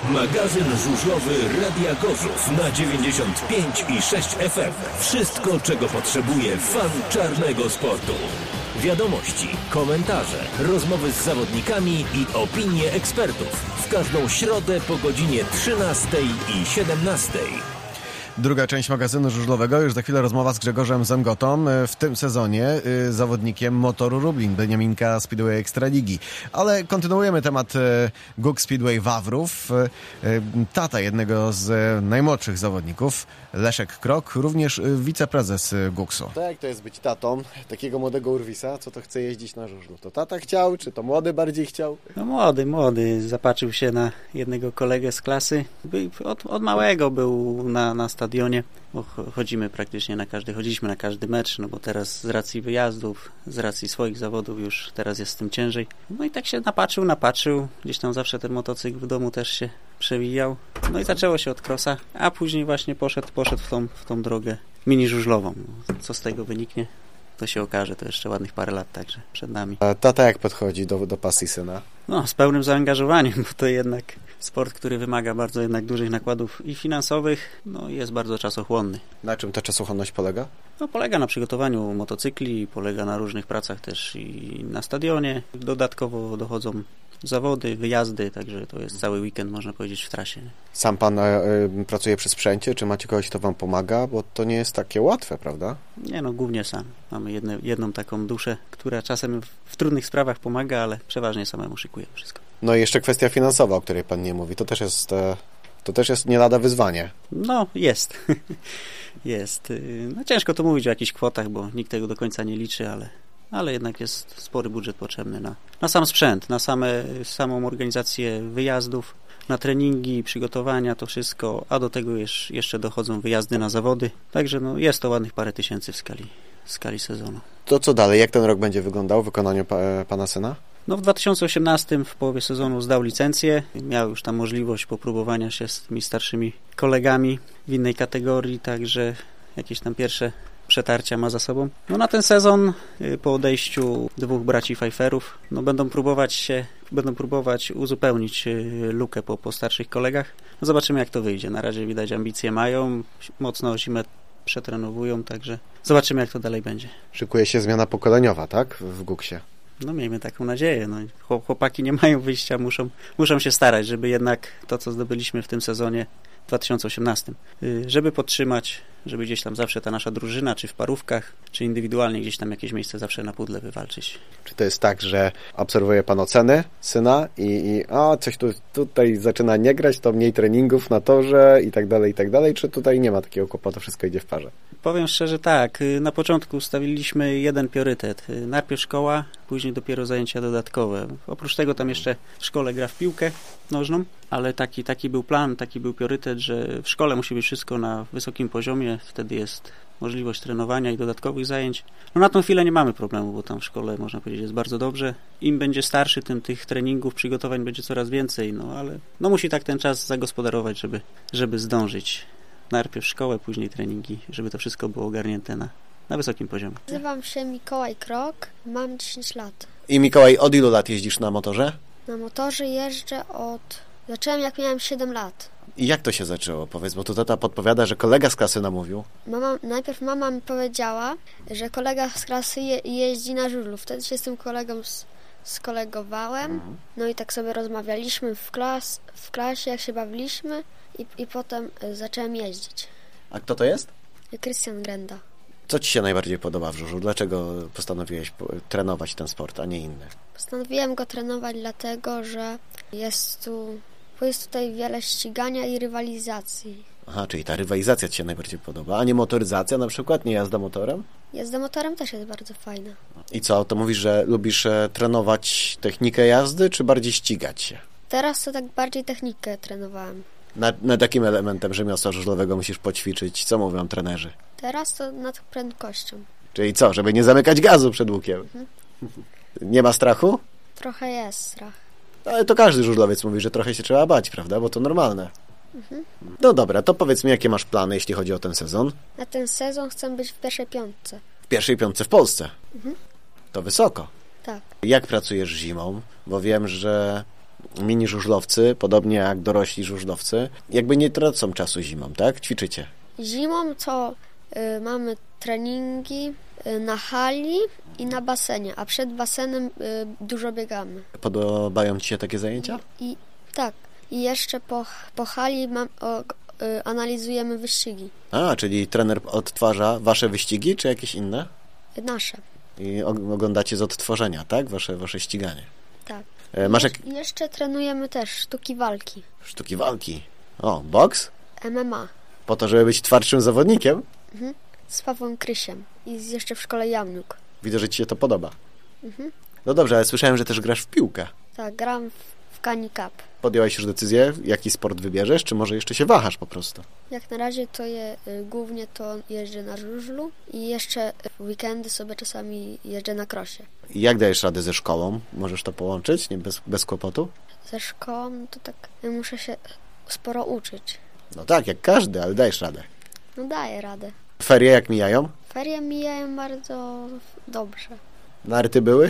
Magazyn żużlowy Radia Gorzów na 95,6 FM. Wszystko, czego potrzebuje fan czarnego sportu. Wiadomości, komentarze, rozmowy z zawodnikami i opinie ekspertów. W każdą środę po godzinie 13 i 17. Druga część magazynu żużlowego. Już za chwilę rozmowa z Grzegorzem Zemgotą. W tym sezonie zawodnikiem Motoru Lublin, Beniaminka Speedway Ekstraligi. Ale kontynuujemy temat GUK Speedway Wawrów. Tata jednego z najmłodszych zawodników, Leszek Krok, również wiceprezes GUKS-u. Tak, to jest być tatą takiego młodego urwisa, co to chce jeździć na żużlu. To tata chciał, czy to młody bardziej chciał? No młody. Zapatrzył się na jednego kolegę z klasy. Od małego był na stadionie, bo chodziliśmy na każdy mecz, no bo teraz z racji wyjazdów, z racji swoich zawodów już teraz jest z tym ciężej. No i tak się napatrzył, gdzieś tam zawsze ten motocykl w domu też się przewijał. No i zaczęło się od crossa, a później właśnie poszedł w tą drogę mini żużlową. Co z tego wyniknie, to się okaże, to jeszcze ładnych parę lat także przed nami. A tata jak podchodzi do pasji syna? No, z pełnym zaangażowaniem, bo to jednak sport, który wymaga bardzo jednak dużych nakładów i finansowych, no jest bardzo czasochłonny. Na czym ta czasochłonność polega? No, polega na przygotowaniu motocykli, polega na różnych pracach też i na stadionie. Dodatkowo dochodzą zawody, wyjazdy, także to jest cały weekend, można powiedzieć, w trasie. Sam pan pracuje przy sprzęcie, czy macie kogoś, kto wam pomaga? Bo to nie jest takie łatwe, prawda? Nie, no głównie sam. Mamy jedną taką duszę, która czasem w trudnych sprawach pomaga, ale przeważnie samemu szykuje wszystko. No i jeszcze kwestia finansowa, o której pan nie mówi. To też jest nie lada wyzwanie. No, jest. Jest. No, ciężko to mówić o jakichś kwotach, bo nikt tego do końca nie liczy, ale jednak jest spory budżet potrzebny na sam sprzęt, na samą organizację wyjazdów, na treningi, przygotowania, to wszystko, a do tego jeszcze dochodzą wyjazdy na zawody. Także no, jest to ładnych parę tysięcy w skali sezonu. To co dalej? Jak ten rok będzie wyglądał w wykonaniu pana syna? No w 2018 w połowie sezonu zdał licencję. Miał już tam możliwość popróbowania się z tymi starszymi kolegami w innej kategorii, także jakieś tam pierwsze przetarcia ma za sobą. No na ten sezon po odejściu dwóch braci Pfeifferów będą próbować uzupełnić lukę po starszych kolegach. No zobaczymy, jak to wyjdzie. Na razie widać, ambicje mają, mocno zimę przetrenowują, także zobaczymy, jak to dalej będzie. Szykuje się zmiana pokoleniowa, tak? W GUKS-ie. No miejmy taką nadzieję. No, chłopaki nie mają wyjścia, muszą się starać, żeby jednak to, co zdobyliśmy w tym sezonie 2018, żeby podtrzymać, żeby gdzieś tam zawsze ta nasza drużyna, czy w parówkach, czy indywidualnie gdzieś tam jakieś miejsce zawsze na pudle wywalczyć. Czy to jest tak, że obserwuje pan oceny syna i coś tutaj zaczyna nie grać, to mniej treningów na torze i tak dalej, czy tutaj nie ma takiego kłopotu, wszystko idzie w parze? Powiem szczerze tak, na początku ustawiliśmy jeden priorytet. Najpierw szkoła, później dopiero zajęcia dodatkowe. Oprócz tego tam jeszcze w szkole gra w piłkę nożną, ale taki był plan, taki był priorytet, że w szkole musi być wszystko na wysokim poziomie, wtedy jest możliwość trenowania i dodatkowych zajęć. No na tą chwilę nie mamy problemu, bo tam w szkole, można powiedzieć, jest bardzo dobrze. Im będzie starszy, tym tych treningów, przygotowań będzie coraz więcej, ale musi tak ten czas zagospodarować, żeby zdążyć. Najpierw szkołę, później treningi, żeby to wszystko było ogarnięte na wysokim poziomie. Nazywam się Mikołaj Krok, mam 10 lat. I Mikołaj, od ilu lat jeździsz na motorze? Na motorze jeżdżę zacząłem jak miałem 7 lat. I jak to się zaczęło? Powiedz, bo tu tata podpowiada, że kolega z klasy namówił. Najpierw mama mi powiedziała, że kolega z klasy jeździ na żużlu. Wtedy się z tym kolegą skolegowałem. No i tak sobie rozmawialiśmy w klasie, jak się bawiliśmy i potem zacząłem jeździć. A kto to jest? Krystian Grenda. Co ci się najbardziej podoba w żużlu? Dlaczego postanowiłeś trenować ten sport, a nie inny? Postanowiłem go trenować dlatego, że jest tutaj wiele ścigania i rywalizacji. Aha, czyli ta rywalizacja ci się najbardziej podoba, a nie motoryzacja na przykład, nie jazda motorem? Jazda motorem też jest bardzo fajna. I co, to mówisz, że lubisz trenować technikę jazdy, czy bardziej ścigać się? Teraz to tak bardziej technikę trenowałem. Nad jakim elementem rzemiosła żużlowego musisz poćwiczyć? Co mówią trenerzy? Teraz to nad prędkością. Czyli co, żeby nie zamykać gazu przed łukiem? Nie ma strachu? Trochę jest strach. Ale to każdy żużlowiec mówi, że trochę się trzeba bać, prawda? Bo to normalne. No dobra, to powiedz mi, jakie masz plany, jeśli chodzi o ten sezon? Na ten sezon chcę być w pierwszej piątce. W pierwszej piątce w Polsce? To wysoko. Tak. Jak pracujesz zimą? Bo wiem, że mini żużlowcy, podobnie jak dorośli żużlowcy, jakby nie tracą czasu zimą, tak? Ćwiczycie. Zimą to mamy treningi na hali i na basenie, a przed basenem dużo biegamy. Podobają Ci się takie zajęcia? I tak, i jeszcze po hali analizujemy wyścigi A, czyli trener odtwarza Wasze wyścigi, czy jakieś inne? nasze. I oglądacie z odtworzenia, tak? Wasze ściganie. Tak. Masz Jeszcze trenujemy też sztuki walki, sztuki walki. O, boks? MMA Po to, żeby być twardszym zawodnikiem? z Pawłem Krysiem i jeszcze w szkole Jamniuk. Widzę, że Ci się to podoba. No dobrze, ale słyszałem, że też grasz w piłkę. Tak, gram w Kani Cup. Podjęłaś już decyzję, jaki sport wybierzesz, czy może jeszcze się wahasz po prostu? Jak na razie to głównie to jeżdżę na żużlu i jeszcze w weekendy sobie czasami jeżdżę na krosie. I jak dajesz radę ze szkołą? Możesz to połączyć, nie bez kłopotu? Ze szkołą to tak muszę się sporo uczyć. No tak, jak każdy, ale dajesz radę. No daję radę. Ferie jak mijają? Ferie mijają bardzo dobrze. Narty były?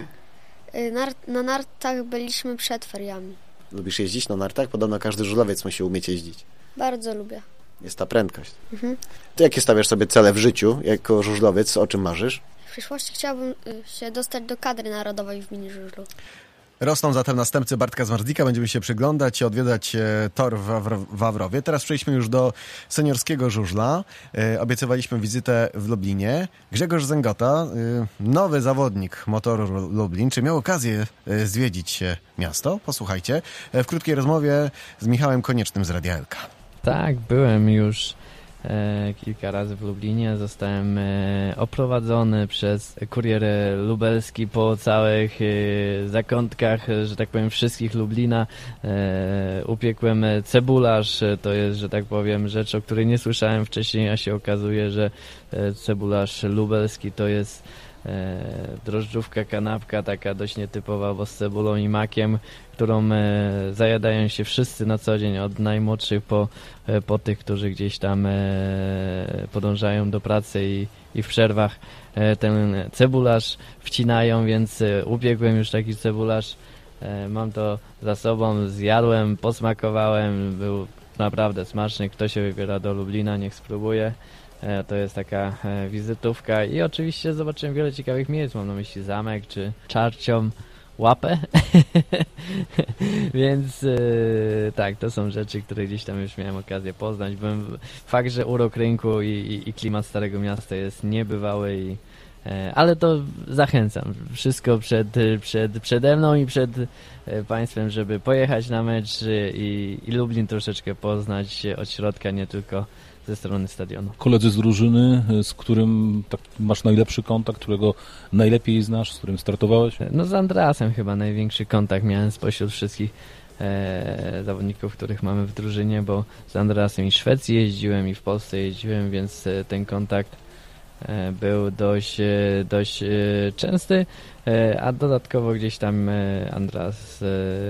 Na nartach byliśmy przed feriami. Lubisz jeździć na nartach? Podobno każdy żużlowiec musi umieć jeździć. Bardzo lubię. Jest ta prędkość. Ty jakie stawiasz sobie cele w życiu jako żużlowiec? O czym marzysz? W przyszłości chciałbym się dostać do kadry narodowej w mini żużlu. Rosną zatem następcy Bartka Zmarzlika. Będziemy się przyglądać i odwiedzać tor w Wawrowie. Teraz przejdźmy już do seniorskiego żużla. Obiecywaliśmy wizytę w Lublinie. Grzegorz Zęgota, nowy zawodnik Motoru Lublin. Czy miał okazję zwiedzić miasto? Posłuchajcie. W krótkiej rozmowie z Michałem Koniecznym z Radia Elka. Tak, byłem już kilka razy w Lublinie. Zostałem oprowadzony przez kurier lubelski po całych zakątkach, że tak powiem, wszystkich Lublina. Upiekłem cebularz. To jest, że tak powiem, rzecz, o której nie słyszałem wcześniej, a się okazuje, że cebularz lubelski to jest drożdżówka, kanapka, taka dość nietypowa, bo z cebulą i makiem, którą zajadają się wszyscy na co dzień, od najmłodszych po tych, którzy gdzieś tam podążają do pracy i w przerwach ten cebularz wcinają, więc upiekłem już taki cebularz, mam to za sobą, zjadłem, posmakowałem, był naprawdę smaczny. Kto się wybiera do Lublina, niech spróbuje. To jest taka wizytówka i oczywiście zobaczyłem wiele ciekawych miejsc, mam na myśli zamek czy Czarcią Łapę, więc tak, to są rzeczy, które gdzieś tam już miałem okazję poznać. Fakt, że urok rynku i klimat Starego Miasta jest niebywały, ale to zachęcam. Wszystko przede mną i przed Państwem, żeby pojechać na mecz i Lublin troszeczkę poznać od środka, nie tylko ze strony stadionu. Koledzy z drużyny, z którym tak masz najlepszy kontakt, którego najlepiej znasz, z którym startowałeś? No z Andreasem chyba największy kontakt miałem spośród wszystkich zawodników, których mamy w drużynie, bo z Andreasem i w Szwecji jeździłem, i w Polsce jeździłem, więc ten kontakt był dość częsty, a dodatkowo gdzieś tam Andreas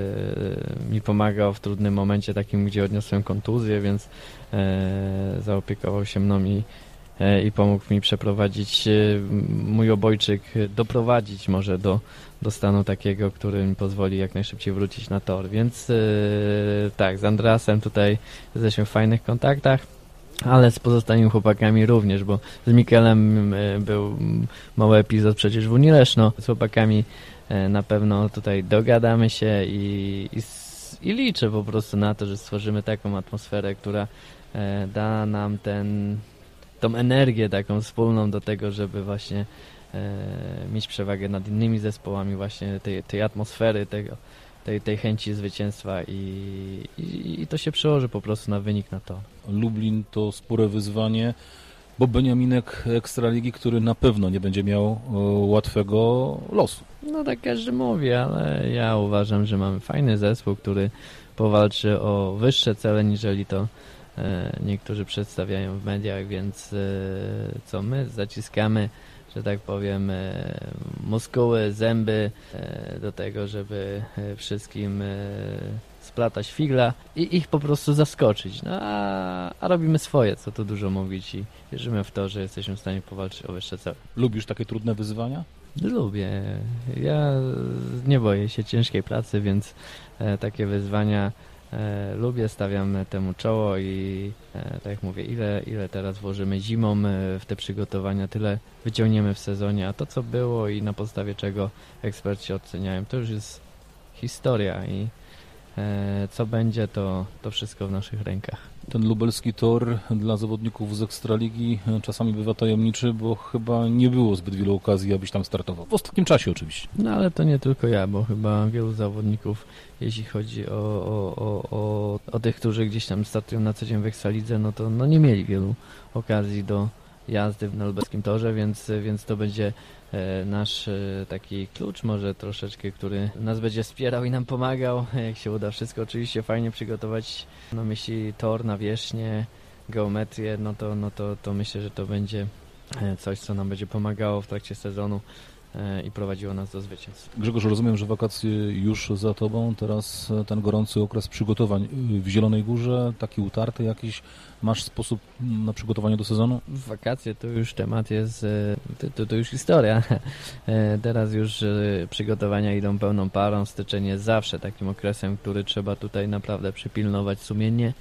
mi pomagał w trudnym momencie takim, gdzie odniosłem kontuzję, więc zaopiekował się mną i pomógł mi przeprowadzić mój obojczyk, doprowadzić może do stanu takiego, który mi pozwoli jak najszybciej wrócić na tor, więc tak, z Andreasem tutaj jesteśmy w fajnych kontaktach, ale z pozostałymi chłopakami również, bo z Mikelem był mały epizod przecież w Unii Leszno. Z chłopakami na pewno tutaj dogadamy się i liczę po prostu na to, że stworzymy taką atmosferę, która da nam tą energię taką wspólną do tego, żeby właśnie mieć przewagę nad innymi zespołami, właśnie tej atmosfery, tej chęci zwycięstwa i to się przełoży po prostu na wynik, na to. Lublin to spore wyzwanie, bo Beniaminek Ekstraligi, który na pewno nie będzie miał łatwego losu. No tak każdy mówi, ale ja uważam, że mamy fajny zespół, który powalczy o wyższe cele, niżeli to niektórzy przedstawiają w mediach, więc co my zaciskamy, że tak powiem, muskuły, zęby do tego, żeby wszystkim splatać figla i ich po prostu zaskoczyć. No a robimy swoje, co tu dużo mówić i wierzymy w to, że jesteśmy w stanie powalczyć o wyższe cele. Lubisz takie trudne wyzwania? Lubię. Ja nie boję się ciężkiej pracy, więc takie wyzwania lubię, stawiam temu czoło i tak jak mówię, ile teraz włożymy zimą w te przygotowania, tyle wyciągniemy w sezonie, a to co było i na podstawie czego eksperci oceniają, to już jest historia i co będzie, to wszystko w naszych rękach. Ten lubelski tor dla zawodników z Ekstraligi czasami bywa tajemniczy, bo chyba nie było zbyt wielu okazji, abyś tam startował. W ostatnim czasie oczywiście. No ale to nie tylko ja, bo chyba wielu zawodników, jeśli chodzi o tych, którzy gdzieś tam startują na co dzień w Ekstralidze, no to nie mieli wielu okazji do jazdy na lubelskim torze, więc to będzie nasz taki klucz może troszeczkę, który nas będzie wspierał i nam pomagał, jak się uda wszystko oczywiście fajnie przygotować, no myśli tor, nawierzchnię, geometrię, to myślę, że to będzie coś, co nam będzie pomagało w trakcie sezonu i prowadziło nas do zwycięstw. Grzegorz, rozumiem, że wakacje już za Tobą, teraz ten gorący okres przygotowań w Zielonej Górze, taki utarty jakiś, masz sposób na przygotowanie do sezonu? Wakacje to już temat jest, to już historia. Teraz już przygotowania idą pełną parą, styczeń jest zawsze takim okresem, który trzeba tutaj naprawdę przypilnować sumiennie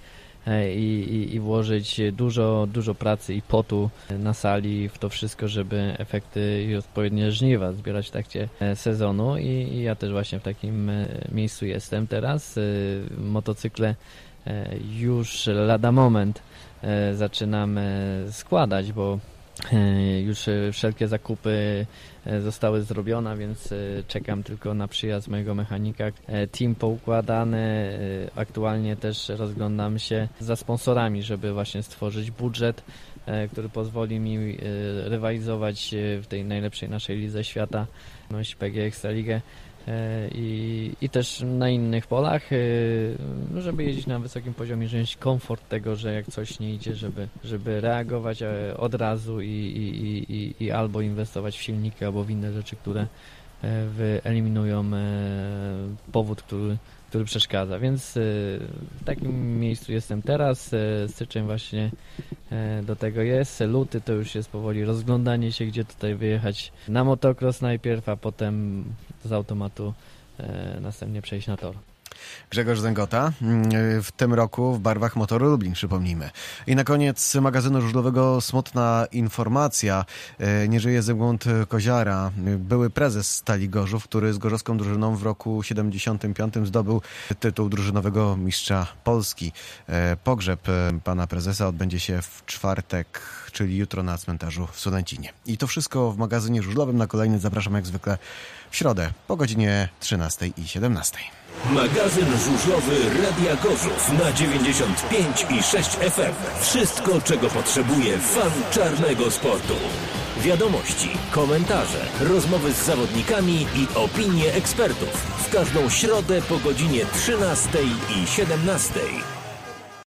i włożyć dużo pracy i potu na sali w to wszystko, żeby efekty i odpowiednie żniwa zbierać w trakcie sezonu i ja też właśnie w takim miejscu jestem teraz. Motocykle już lada moment zaczynamy składać, bo już wszelkie zakupy zostały zrobione, więc czekam tylko na przyjazd mojego mechanika. Team poukładany, aktualnie też rozglądam się za sponsorami, żeby właśnie stworzyć budżet, który pozwoli mi rywalizować w tej najlepszej naszej lidze świata, PG Ekstraligę. I też na innych polach, żeby jeździć na wysokim poziomie, żeby mieć komfort tego, że jak coś nie idzie, żeby reagować od razu i albo inwestować w silniki, albo w inne rzeczy, które wyeliminują powód, który przeszkadza. Więc w takim miejscu jestem teraz. Styczeń właśnie do tego jest. Luty to już jest powoli rozglądanie się, gdzie tutaj wyjechać na motocross najpierw, a potem z automatu następnie przejść na tor. Grzegorz Zęgota w tym roku w barwach Motoru Lublin, przypomnijmy. I na koniec magazynu żużlowego smutna informacja. Nie żyje Zygmunt Koziara, były prezes Stali Gorzów, który z gorzowską drużyną w roku 75 zdobył tytuł drużynowego mistrza Polski. Pogrzeb pana prezesa odbędzie się w czwartek, czyli jutro na cmentarzu w Sulęcinie. I to wszystko w magazynie żużlowym. Na kolejny zapraszam jak zwykle w środę po godzinie 13 i 17. Magazyn żużlowy Radia Gorzów na 95 i 6 FM. Wszystko, czego potrzebuje fan czarnego sportu. Wiadomości, komentarze, rozmowy z zawodnikami i opinie ekspertów. W każdą środę po godzinie 13 i 17.